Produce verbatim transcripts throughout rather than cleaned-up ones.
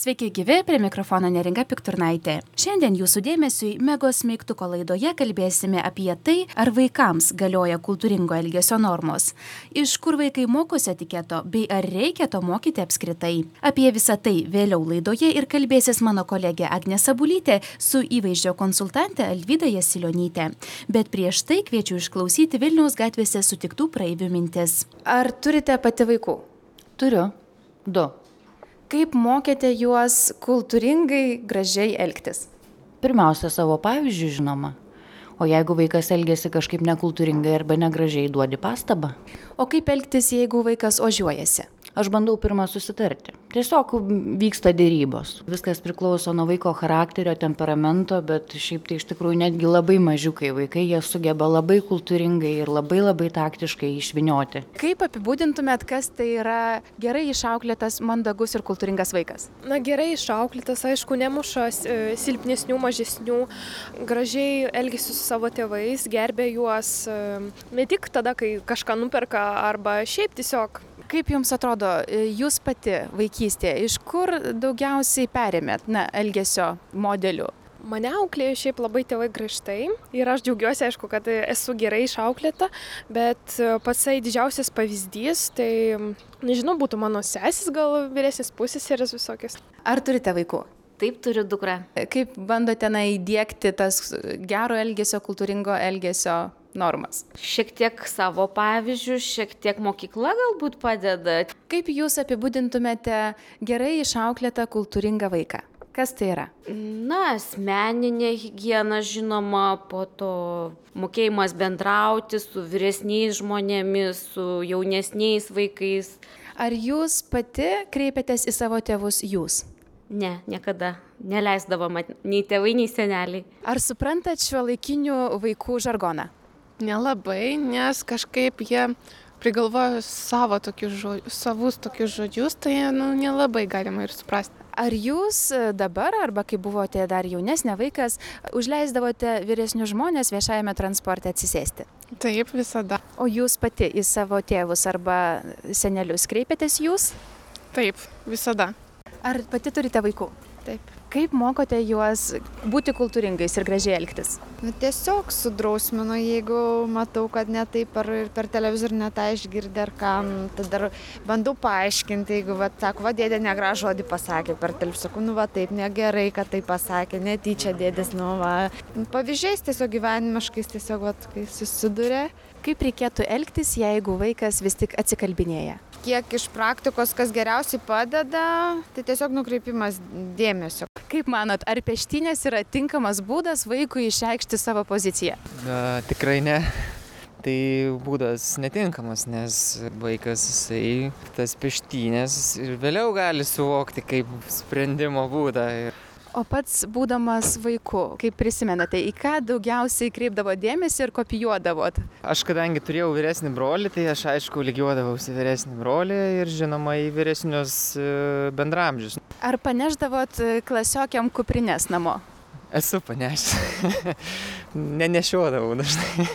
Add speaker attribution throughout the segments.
Speaker 1: Sveiki gyvi, prie mikrofono Neringa Pikturnaitė. Šiandien jūsų dėmesiui Megos Smeigtuko laidoje kalbėsime apie tai, ar vaikams galioja kultūringo elgesio normos, iš kur vaikai mokosi etiketo, bei ar reikia to mokyti apskritai. Apie visą tai vėliau laidoje ir kalbėsis mano kolegė Agnė Sabulytė su įvaizdžio konsultante Alvyda Jasilionytė. Bet prieš tai kviečiu išklausyti Vilniaus gatvėse sutiktų praeivių mintis. Ar turite pati vaikų?
Speaker 2: Turiu. Du.
Speaker 1: Kaip mokėte juos kultūringai, gražiai elgtis?
Speaker 2: Pirmiausia, savo pavyzdžių žinoma. O jeigu vaikas elgiasi kažkaip nekultūringai arba negražiai, duodi pastabą.
Speaker 1: O kaip elgtis, jeigu vaikas ožiuojasi?
Speaker 2: Aš bandau pirmą susitarti. Tiesiog vyksta dėrybos. Viskas priklauso nuo vaiko charakterio, temperamento, bet šiaip tai iš tikrųjų netgi labai mažiukai vaikai, jie sugeba labai kultūringai ir labai labai taktiškai išvinioti.
Speaker 1: Kaip apibūdintumėt, kas tai yra gerai išauklėtas, mandagus ir kultūringas vaikas?
Speaker 3: Na, gerai išauklėtas, aišku, nemuša silpnesnių, mažesnių, gražiai elgesi su savo tėvais, gerbė juos ne tik tada, kai kažką nuperka, arba šiaip tiesiog.
Speaker 1: Kaip jums atrodo, jūs pati vaikystėje, iš kur daugiausiai perėmėt, na, elgesio modelių?
Speaker 3: Mane auklėjo šiaip labai tėvai griežtai ir aš džiaugiuosi, aišku, kad esu gerai išauklėta, bet pats didžiausias pavyzdys, tai, nežinau, būtų mano sesis, gal vyresnis pusseserės visokios.
Speaker 1: Ar turite vaikų?
Speaker 2: Taip, turiu dukrą.
Speaker 1: Kaip bandote na, įdiegti tas gero elgesio, kultūringo elgesio normas?
Speaker 4: Šiek tiek savo pavyzdžių, šiek tiek mokykla galbūt padeda.
Speaker 1: Kaip jūs apibūdintumėte gerai išauklėtą kultūringą vaiką? Kas tai yra?
Speaker 4: Na, asmeninė higiena, žinoma, po to mokėjimas bendrauti su vyresniais žmonėmis, su jaunesniais vaikais.
Speaker 1: Ar jūs pati kreipiatės į savo tėvus jūs?
Speaker 4: Ne, niekada. Neleisdavo man nei tėvai, nei seneliai.
Speaker 1: Ar suprantat šiuolaikinių vaikų žargoną?
Speaker 3: Nelabai, nes kažkaip jie prigalvojo savo tokius žodžius, savus tokius žodžius, tai nu, nelabai galima ir suprasti.
Speaker 1: Ar jūs dabar, arba kai buvote dar jaunesnė vaikas, užleisdavote vyresnius žmonės viešajame transporte atsisėsti?
Speaker 3: Taip, visada.
Speaker 1: O jūs pati į savo tėvus arba senelius kreipiatės jūs?
Speaker 3: Taip, visada.
Speaker 1: Ar pati turite vaikų?
Speaker 3: Taip.
Speaker 1: Kaip mokote juos būti kultūringais ir gražiai elgtis?
Speaker 5: Nu, tiesiog sudrausminu, jeigu matau, kad ne taip ar per televizorių ne tą išgirdė ar kam, tada bandau paaiškinti, jeigu, va, sako, va, dėdė negražų žodį pasakė per televizorių, sakau, nu, va, taip, negerai, kad tai pasakė, netyčia dėdės, nu, va. Pavyzdžiais tiesiog gyvenimiškais, tiesiog, va, kai susiduria.
Speaker 1: Kaip reikėtų elgtis, jeigu vaikas vis tik atsikalbinėja?
Speaker 5: Kiek iš praktikos, kas geriausiai padeda, tai tiesiog nukreipimas dėmesio.
Speaker 1: Kaip manot, ar peštynės yra tinkamas būdas vaikui išreikšti savo poziciją?
Speaker 6: Na, tikrai ne. Tai būdas netinkamas, nes vaikas jisai tas peštynės ir vėliau gali suvokti kaip sprendimo būdą.
Speaker 1: O pats būdamas vaiku, kaip prisimenate, į ką daugiausiai kreipdavo dėmesį ir kopijuodavot?
Speaker 6: Aš kadangi turėjau vyresnį brolį, tai aš aišku lygiuodavausi vyresnį brolį ir žinoma į vyresnius bendramžius.
Speaker 1: Ar paneždavot klasiokiam kuprines namo?
Speaker 6: Esu panešęs. Nenešiodavau dažnai.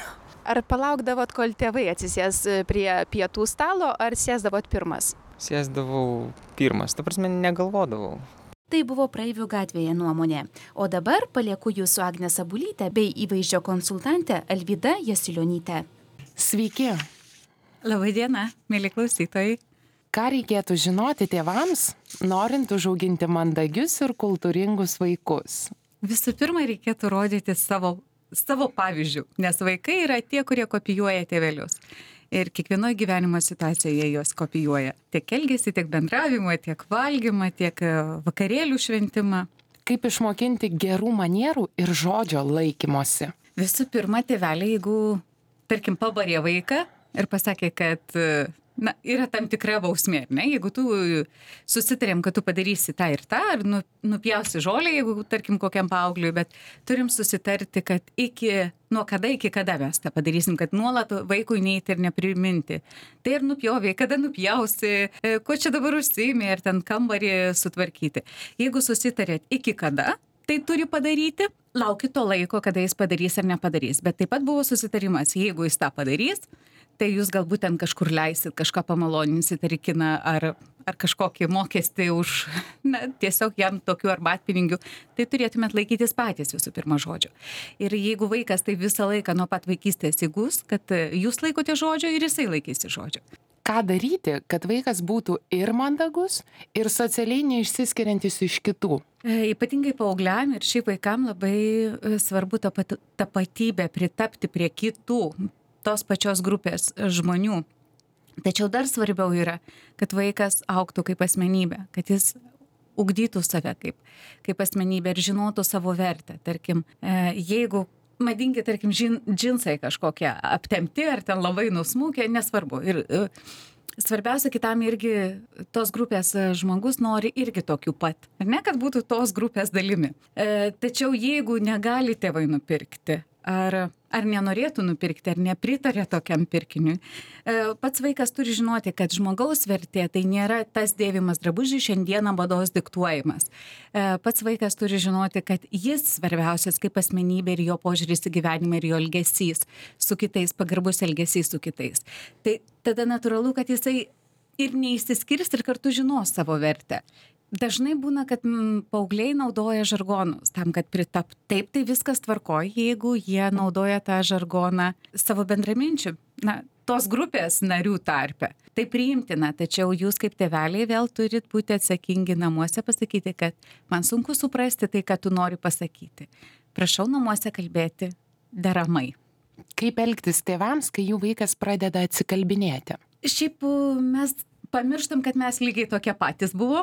Speaker 1: Ar palaukdavot, kol tėvai atsisės prie pietų stalo, ar sėsdavot pirmas?
Speaker 6: Sėsdavau pirmas, ta prasme negalvodavau.
Speaker 1: Tai buvo praeivių gatvėje nuomonė. O dabar palieku jūsų Agnę Sabulytę bei įvaizdžio konsultantę Alvyda Jasilionytę.
Speaker 7: Sveiki.
Speaker 8: Labadiena, mėly klausytojai.
Speaker 7: Ką reikėtų žinoti tėvams, norint užauginti mandagius ir kultūringus vaikus?
Speaker 8: Visų pirma, reikėtų rodyti savo, savo pavyzdžių, nes vaikai yra tie, kurie kopijuoja tėvelius. Ir kiekvienoje gyvenimo situacijoje juos kopijuoja. Tiek elgesį, tiek bendravimą, tiek valgymą, tiek vakarėlių šventimą.
Speaker 7: Kaip išmokinti gerų manierų ir žodžio laikymosi?
Speaker 8: Visų pirma, tėveliai, jeigu, tarkim, pabarė vaiką ir pasakė, kad na, yra tam tikra bausmė, ne? Jeigu tu susitarėm, kad tu padarysi tą ir tą, ar nu, nupjausi žolę, jeigu, tarkim, kokiam paaugliui, bet turim susitarti, kad iki, nuo kada iki kada mes tą padarysim, kad nuolat vaikui neiti ir nepriminti. Tai ir nupjovė, kada nupjausi, ko čia dabar užsiimi, ir ten kambarį sutvarkyti. Jeigu susitarėt iki kada, tai turi padaryti, lauki to laiko, kada jis padarys ar nepadarys. Bet taip pat buvo susitarimas, jeigu jis tą padarys, tai jūs galbūt ten kažkur leisit, kažką pamaloninsit ar į kiną, ar, ar kažkokį mokestį už, na, tiesiog jam tokių arbatpinigių, tai turėtumėt laikytis patys visų pirma žodžio. Ir jeigu vaikas tai visą laiką nuo pat vaikystės įgus, kad jūs laikote žodžio ir jisai laikysi žodžio.
Speaker 7: Ką daryti, kad vaikas būtų ir mandagus, ir socialiai neišsiskiriantis iš kitų?
Speaker 8: E, ypatingai paaugliam ir šiaip vaikam labai svarbu tapat, tapatybę pritapti prie kitų, tos pačios grupės žmonių. Tačiau dar svarbiau yra, kad vaikas augtų kaip asmenybė, kad jis ugdytų save kaip, kaip asmenybė ir žinotų savo vertę. Tarkim, e, jeigu madingi, tarkim, žin, džinsai kažkokie aptemti ar ten labai nusmūkę, nesvarbu. Ir e, svarbiausia, kitam irgi tos grupės žmogus nori irgi tokių pat. Ar ne, kad būtų tos grupės dalimi. E, tačiau jeigu negali tėvai nupirkti, ar, ar nenorėtų nupirkti, ar nepritarė tokiam pirkiniui, e, pats vaikas turi žinoti, kad žmogaus vertė tai nėra tas dėvimas drabužį šiandieną mados diktuojamas. E, pats vaikas turi žinoti, kad jis svarbiausias kaip asmenybė ir jo požiūris į gyvenimą ir jo elgesys su kitais, pagarbus elgesys su kitais. Tai tada natūralu, kad jisai ir neįsiskirs ir kartu žinos savo vertę. Dažnai būna, kad m, paaugliai naudoja žargonus tam, kad pritaptų. Taip, tai viskas tvarkoj, jeigu jie naudoja tą žargoną savo bendraminčių, na, tos grupės narių tarpe. Tai priimtina, tačiau jūs kaip tėveliai vėl turit būti atsakingi namuose pasakyti, kad man sunku suprasti tai, ką tu nori pasakyti. Prašau namuose kalbėti deramai.
Speaker 7: Kaip elgtis tėvams, kai jų vaikas pradeda atsikalbinėti?
Speaker 8: Šiaip mes pamirštam, kad mes lygiai tokie patys buvom.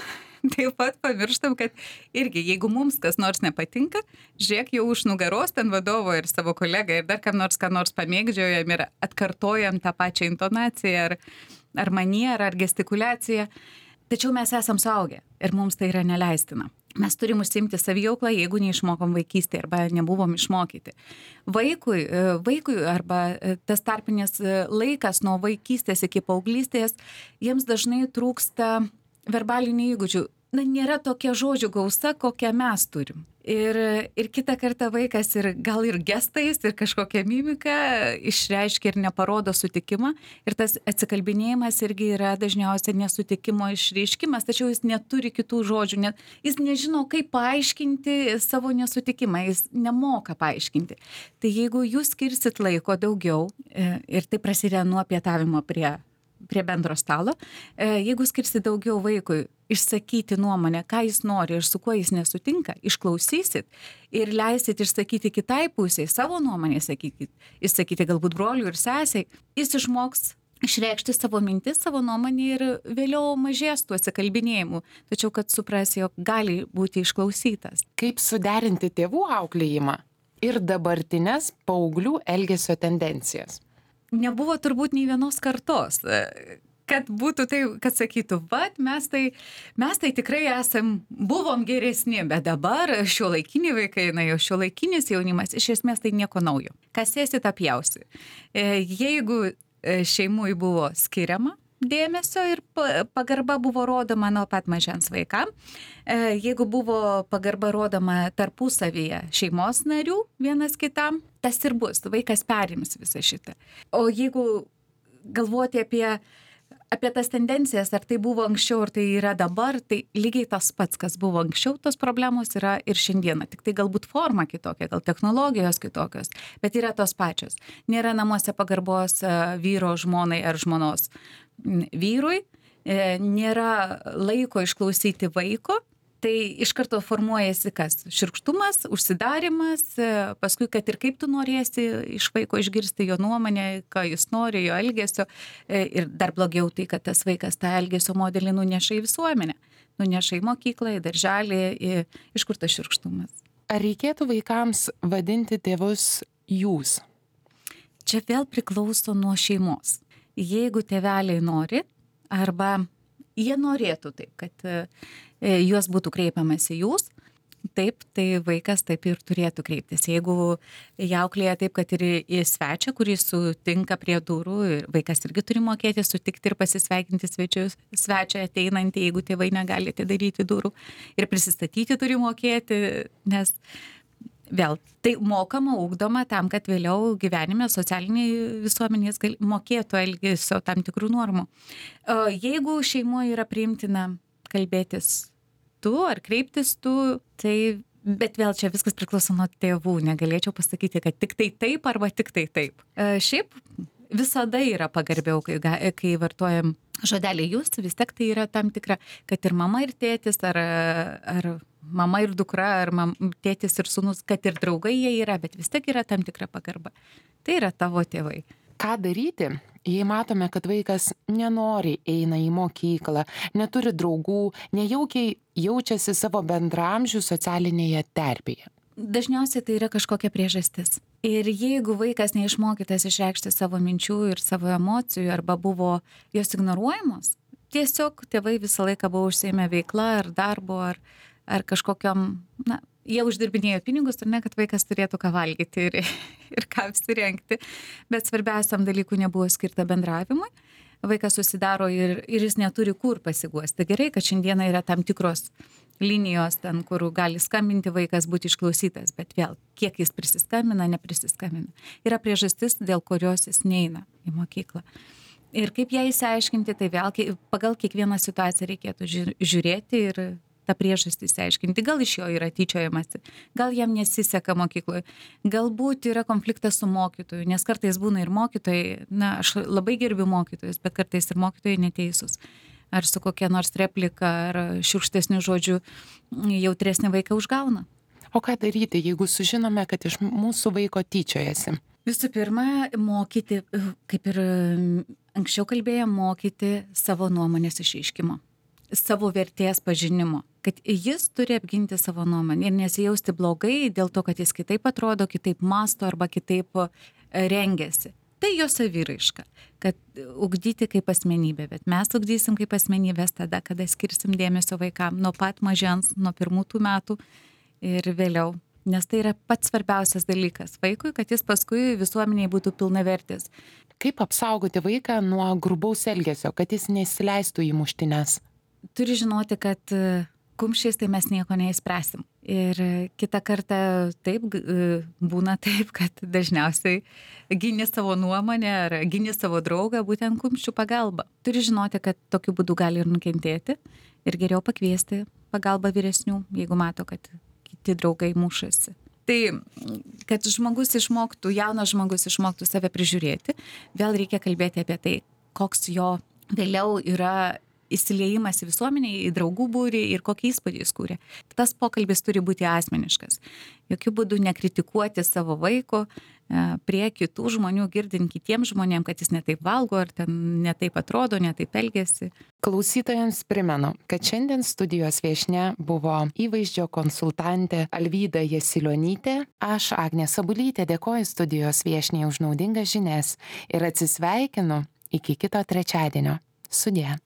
Speaker 8: Taip pat pamirštam, kad irgi, jeigu mums kas nors nepatinka, žiūrėk jau už nugaros ten vadovo ir savo kolegą ir dar kam nors ką nors pamėgdžiojam ir atkartojam tą pačią intonaciją ar, ar manierą ar gestikuliaciją. Tačiau mes esam suaugę ir mums tai yra neleistina. Mes turim užsiimti savijauklą, jeigu neišmokom vaikystėje arba nebuvom išmokyti. Vaikui, vaikui arba tas tarpinis laikas nuo vaikystės iki paauglystės, jiems dažnai trūksta verbalinių įgūdžių. Na, nėra tokia žodžių gausa, kokią mes turim. Ir, ir kitą kartą vaikas ir gal ir gestais, ir kažkokią mimiką išreiškia ir neparodo sutikimą. Ir tas atsikalbinėjimas irgi yra dažniausiai nesutikimo išreiškimas, tačiau jis neturi kitų žodžių, net, jis nežino, kaip paaiškinti savo nesutikimą, jis nemoka paaiškinti. Tai jeigu jūs skirsit laiko daugiau, ir tai prasideda nuo pietavimo prie prie bendro stalo, jeigu skirsi daugiau vaikui išsakyti nuomonę, ką jis nori ir su kuo jis nesutinka, išklausysit ir leisit išsakyti kitai pusiai, savo nuomonę išsakyti, išsakyti galbūt broliui ir sesiai, jis išmoks išreikšti savo mintis, savo nuomonę ir vėliau mažės tų atsikalbinėjimų, tačiau kad supras, jog gali būti išklausytas.
Speaker 7: Kaip suderinti tėvų auklėjimą ir dabartinės paauglių elgesio tendencijas?
Speaker 8: Nebuvo turbūt nei vienos kartos, kad būtų tai, kad sakytų, vat, mes tai, mes tai tikrai esam, buvom geresni, bet dabar šiuolaikiniai vaikai, na jau šiuolaikinis jaunimas, iš esmės tai nieko naujo. Kas esi, tą pjausi. Jeigu šeimui buvo skiriama dėmesio ir pagarba buvo rodoma nuo pat mažens vaikam, jeigu buvo pagarba rodoma tarpusavyje šeimos narių vienas kitam, tas ir bus, vaikas perims visą šitą. O jeigu galvoti apie, apie tas tendencijas, ar tai buvo anksčiau, ar tai yra dabar, tai lygiai tas pats, kas buvo anksčiau, tos problemos yra ir šiandieną. Tik tai galbūt forma kitokia, gal technologijos kitokios, bet yra tos pačios. Nėra namuose pagarbos vyro žmonai ar žmonos vyrui, nėra laiko išklausyti vaiko, tai iš karto formuojasi kas? Šiurkštumas, užsidarimas, paskui, kad ir kaip tu norėsi iš vaiko išgirsti jo nuomonę, ką jis nori, jo elgesio, ir dar blogiau tai, kad tas vaikas tą elgesio modelį nuneša į visuomenę, nuneša į mokyklą, į darželį, į, iš kur tas šiurkštumas.
Speaker 7: Ar reikėtų vaikams vadinti tėvus jūs?
Speaker 8: Čia vėl priklauso nuo šeimos. Jeigu tėveliai nori, arba jie norėtų taip, kad e, juos būtų kreipiamas į jūs, taip, tai vaikas taip ir turėtų kreiptis. Jeigu jie auklėja taip, kad ir į svečią, kuris sutinka prie durų, ir vaikas irgi turi mokėti sutikti ir pasisveikinti svečius, svečią ateinantį, jeigu tėvai negali atidaryti durų, ir prisistatyti turi mokėti, nes vėl, tai mokama, ugdoma tam, kad vėliau gyvenime socialiniai visuomenės gal, mokėtų elgesio tam tikrų normų. Jeigu šeimoje yra priimtina kalbėtis tu ar kreiptis tu, tai, bet vėl čia viskas priklauso nuo tėvų, negalėčiau pasakyti, kad tik tai taip arba tik tai taip. Šiaip visada yra pagarbiau, kai, kai vartojam žodelį jūs, vis tiek tai yra tam tikra, kad ir mama ir tėtis, ar, ar mama ir dukra, ar mam, tėtis ir sūnus, kad ir draugai jie yra, bet vis tiek yra tam tikra pagarba. Tai yra tavo tėvai.
Speaker 7: Ką daryti, jei matome, kad vaikas nenori eina į mokyklą, neturi draugų, nejaukiai jaučiasi savo bendramžių socialinėje terpėje?
Speaker 8: Dažniausiai tai yra kažkokia priežastis. Ir jeigu vaikas neišmokytas išreikšti savo minčių ir savo emocijų arba buvo jos ignoruojamos, tiesiog tėvai visą laiką buvo užsiėmę veikla ar darbo ar, ar kažkokiam, na, jie uždirbinėjo pinigus ir ne, kad vaikas turėtų ką valgyti ir, ir ką apsirengti, bet svarbiausiam dalykui nebuvo skirta bendravimui. Vaikas susidaro ir, ir jis neturi kur pasiguosti. Gerai, kad šiandieną yra tam tikros linijos ten, kur gali skambinti vaikas, būti išklausytas, bet vėl, kiek jis prisiskambina, neprisiskambina. Yra priežastis, dėl kurios jis neina į mokyklą. Ir kaip ją įsiaiškinti, tai vėl pagal kiekvieną situaciją reikėtų žiūrėti ir tą priežastį įsiaiškinti. Gal iš jo yra tyčiojamasi, gal jam nesiseka mokykloje, galbūt yra konfliktas su mokytoju, nes kartais būna ir mokytojai, na, aš labai gerbiu mokytojus, bet kartais ir mokytojai neteisūs. Ar su kokia nors replika, ar šiurkštesnių žodžių jautresnį vaiką užgauna.
Speaker 7: O ką daryti, jeigu sužinome, kad iš mūsų vaiko tyčiojasi?
Speaker 8: Visų pirma, mokyti, kaip ir anksčiau kalbėjome, mokyti savo nuomonės išreiškimo, savo vertės pažinimo, kad jis turi apginti savo nuomonę ir nesijausti blogai dėl to, kad jis kitaip atrodo, kitaip mąsto arba kitaip rengiasi. Tai jo saviraiška, kad ugdyti kaip asmenybę, bet mes ugdysim kaip asmenybės tada, kada skirsim dėmesio vaikam nuo pat mažens, nuo pirmų tų metų ir vėliau. Nes tai yra pats svarbiausias dalykas vaikui, kad jis paskui visuomeniai būtų pilnavertis.
Speaker 7: Kaip apsaugoti vaiką nuo grubaus elgesio, kad jis nesileistų į muštynes?
Speaker 8: Turi žinoti, kad kumščiais tai mes nieko neįspręsim. Ir kitą kartą taip būna taip, kad dažniausiai gini savo nuomonę ar gini savo draugą būtent kumščių pagalba. Turi žinoti, kad tokiu būdu gali ir nukentėti ir geriau pakviesti pagalbą vyresnių, jeigu mato, kad kiti draugai mušasi. Tai, kad žmogus išmoktų, jaunas žmogus išmoktų save prižiūrėti, vėl reikia kalbėti apie tai, koks jo vėliau yra įsiliejimas į visuomenę, į draugų būrį ir kokį įspūdį jis kūrė. Tas pokalbis turi būti asmeniškas. Jokių būdų nekritikuoti savo vaiko prie kitų žmonių, girdint kitiems žmonėms, kad jis netaip valgo, ar ten netaip atrodo, netaip elgesi.
Speaker 7: Klausytojams primenu, kad šiandien studijos viešnia buvo įvaizdžio konsultantė Alvyda Jasilionytė. Aš, Agnė Sabulytė, dėkoju studijos viešniai už naudingas žinias ir atsisveikinu iki kito trečiadienio. Sudie.